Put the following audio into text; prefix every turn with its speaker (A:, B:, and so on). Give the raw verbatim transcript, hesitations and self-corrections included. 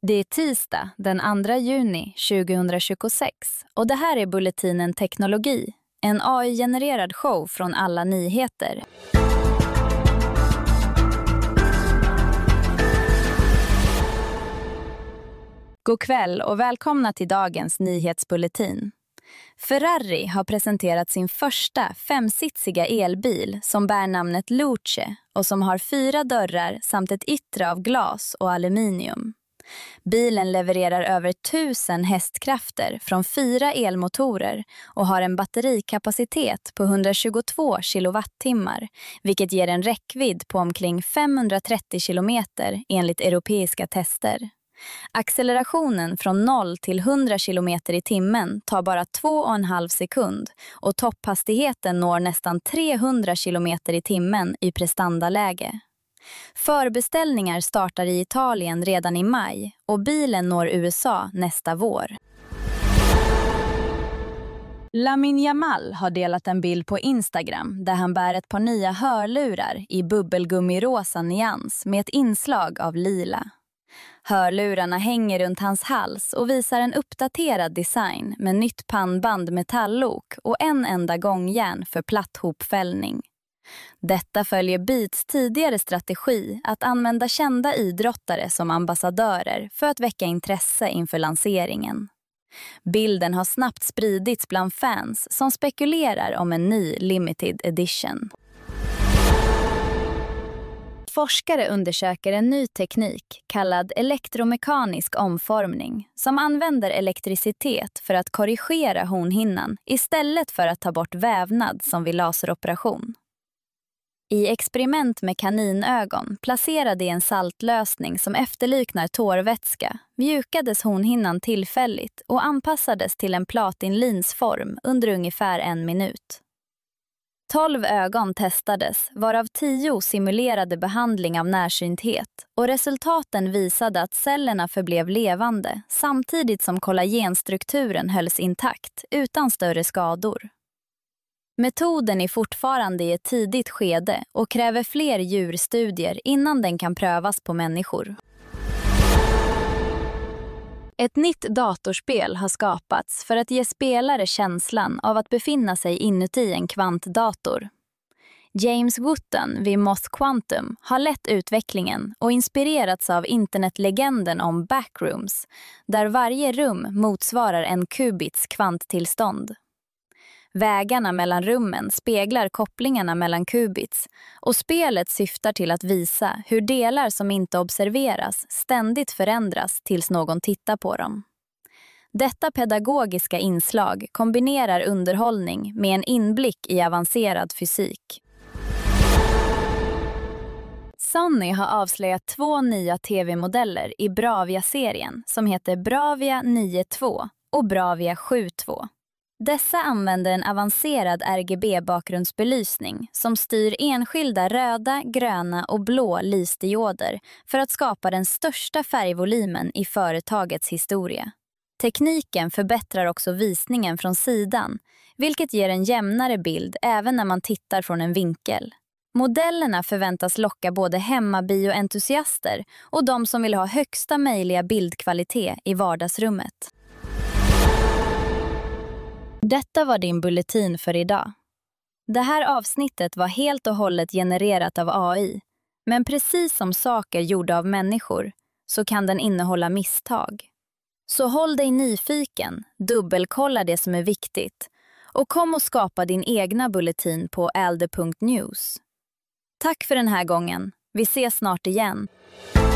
A: Det är tisdag den andra juni tjugohundratjugosex och det här är Bulletinen Teknologi, en A I-genererad show från Alla Nyheter. God kväll och välkomna till dagens nyhetsbulletin. Ferrari har presenterat sin första femsitsiga elbil som bär namnet Luce och som har fyra dörrar samt ett yttre av glas och aluminium. Bilen levererar över tusen hästkrafter från fyra elmotorer och har en batterikapacitet på hundratjugotvå kilowattimmar, vilket ger en räckvidd på omkring femhundratrettio kilometer enligt europeiska tester. Accelerationen från noll till hundra kilometer i timmen tar bara två och en halv sekund och topphastigheten når nästan trehundra kilometer i timmen i prestandaläge. Förbeställningar startar i Italien redan i maj och bilen når U S A nästa vår. Lamine Yamal har delat en bild på Instagram där han bär ett par nya hörlurar i bubbelgummirosa nyans med ett inslag av lila. Hörlurarna hänger runt hans hals och visar en uppdaterad design med nytt pannband metalllok och en enda gångjärn för platt hopfällning. Detta följer Beats tidigare strategi att använda kända idrottare som ambassadörer för att väcka intresse inför lanseringen. Bilden har snabbt spridits bland fans som spekulerar om en ny limited edition. Forskare undersöker en ny teknik kallad elektromekanisk omformning som använder elektricitet för att korrigera hornhinnan istället för att ta bort vävnad som vid laseroperation. I experiment med kaninögon placerade i en saltlösning som efterliknar tårvätska mjukades hornhinnan tillfälligt och anpassades till en platinlinsform under ungefär en minut. Tolv ögon testades, varav tio simulerade behandling av närsynthet och resultaten visade att cellerna förblev levande samtidigt som kollagenstrukturen hölls intakt utan större skador. Metoden är fortfarande i ett tidigt skede och kräver fler djurstudier innan den kan prövas på människor. Ett nytt datorspel har skapats för att ge spelare känslan av att befinna sig inuti en kvantdator. James Wotton vid Moth Quantum har lett utvecklingen och inspirerats av internetlegenden om backrooms, där varje rum motsvarar en qubits kvanttillstånd. Vägarna mellan rummen speglar kopplingarna mellan qubits och spelet syftar till att visa hur delar som inte observeras ständigt förändras tills någon tittar på dem. Detta pedagogiska inslag kombinerar underhållning med en inblick i avancerad fysik. Sony har avslöjat två nya tv-modeller i Bravia-serien som heter Bravia nio två och Bravia sju två. Dessa använder en avancerad R G B-bakgrundsbelysning som styr enskilda röda, gröna och blå lysdioder för att skapa den största färgvolymen i företagets historia. Tekniken förbättrar också visningen från sidan, vilket ger en jämnare bild även när man tittar från en vinkel. Modellerna förväntas locka både hemmabioentusiaster och de som vill ha högsta möjliga bildkvalitet i vardagsrummet. Detta var din bulletin för idag. Det här avsnittet var helt och hållet genererat av A I, men precis som saker gjorda av människor så kan den innehålla misstag. Så håll dig nyfiken, dubbelkolla det som är viktigt och kom och skapa din egna bulletin på alde punkt news. Tack för den här gången, vi ses snart igen.